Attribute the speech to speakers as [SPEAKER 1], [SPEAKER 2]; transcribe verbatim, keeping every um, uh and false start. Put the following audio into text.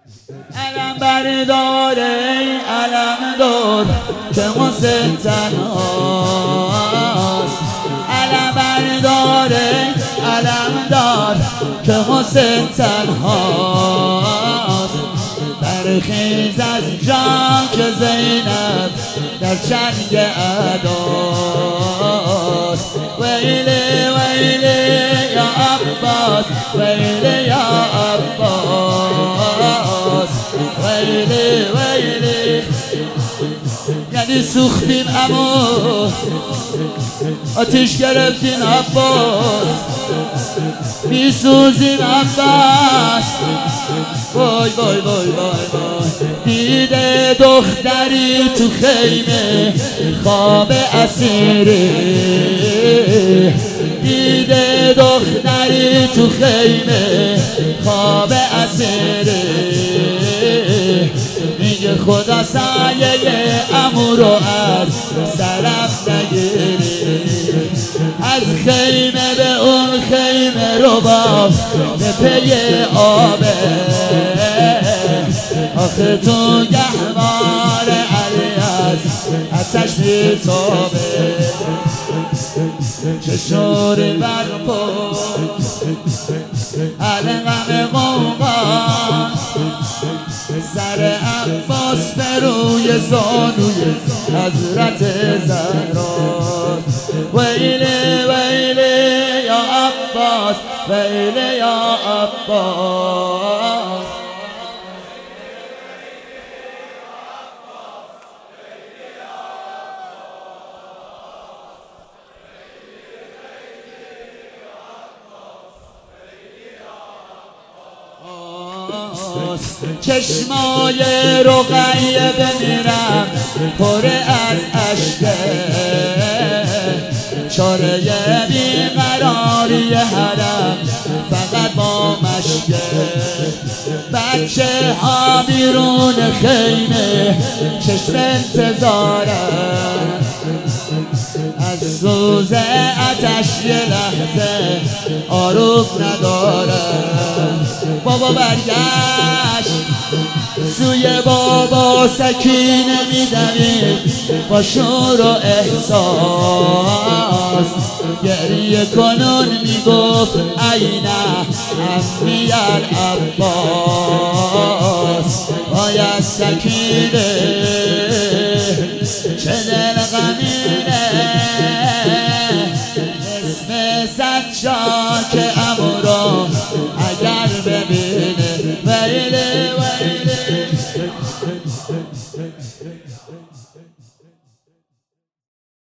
[SPEAKER 1] علم برداره علم دار که حسین تنهاست. علم برداره علم دار که حسین تنهاست. برخیز از جان که زینب در چنگ اداست. ویلی ویلی یا عباس ویلی یا عباس ویلی ویلی. یعنی سوختیم اما آتیش گرفتیم عباس، میسوزیم عباس. وای وای وای وای وای. دیده دختری تو خیمه خواب اسیری، دیده دختری تو خیمه خواب اسیری. میگه خدا سایه عمو رو از سرم نگیری. از خیمه به اون خیمه رو با به پی آبه. آخه تو گهوار علی از آتش بیتابه. چشوری برپا علقم قوقا سر عباس به روی زانوی حضرت زهراست. ویلی ویلی یا عباس ویلی یا عباس. چشمای رقیه بمیرم پر از اشکه. چاره بیقراری حرم فقط با مشکه. بچه ها بیرون خیمه چشم انتظارم. از سوز آتش یه لحظه آروم ندارم. بابا برگشت سوی بابا سکینه میدوید با شور و احساس. گریه کنون میگفت اینا عمی العباس. باید سکینه چه دل غمینه اسم صد شاک عمو رو اگر ببینه. ویلی ویلی